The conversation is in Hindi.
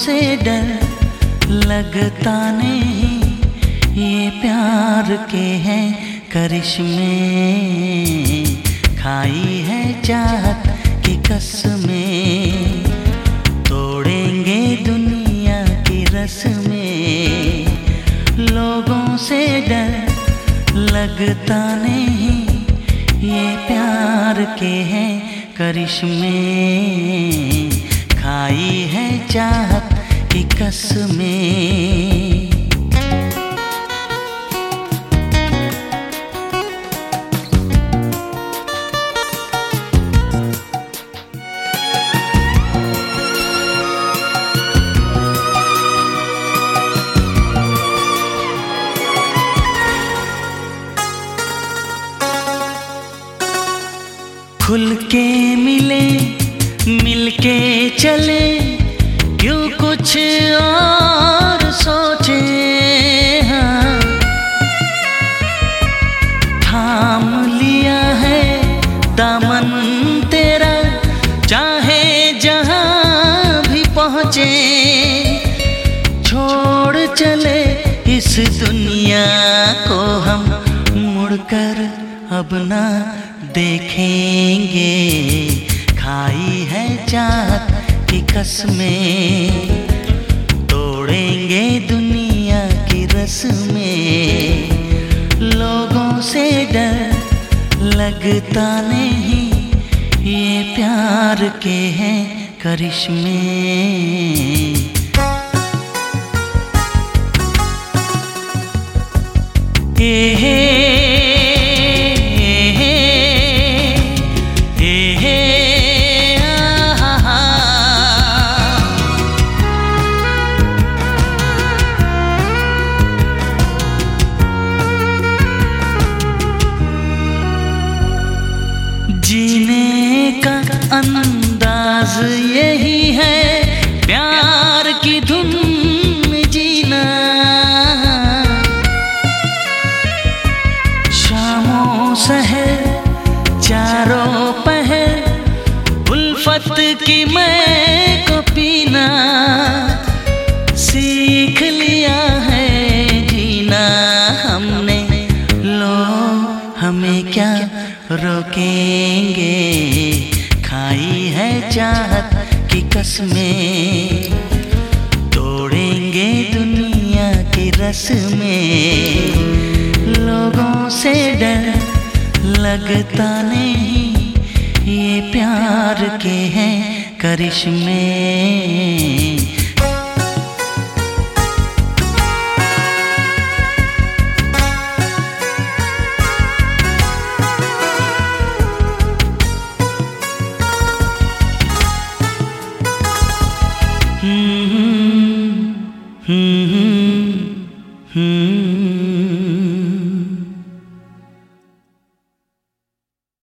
से डर लगता नहीं, ये प्यार के हैं करिश्मे। खाई है चाहत की कसमें, तोड़ेंगे दुनिया की रस्में। लोगों से डर लगता नहीं, ये प्यार के हैं करिश्मे। खाई है चाहत की कसमें। खुल के मिले, मिल के चले, क्यों कुछ और सोचे। हाँ, थाम लिया है दामन तेरा, चाहे जहाँ भी पहुँचे। छोड़ चले इस दुनिया को हम, मुड़कर अब ना देखेंगे। खाई है चाहत की कसमें, तोड़ेंगे दुनिया की रस्में। लोगों से डर लगता नहीं, ये प्यार के हैं करिश्मे। जीने का अंदाज यही है, प्यार की धुन में जीना। शामों सहर चारों पहर, उल्फत की मैं को पीना। सीख लिया है जीना हमने, लो हमें क्या रोकेंगे। खाई है चाहत की कसमें, तोड़ेंगे दुनिया की रस्में। लोगों से डर लगता नहीं, ये प्यार के हैं करिश्मे।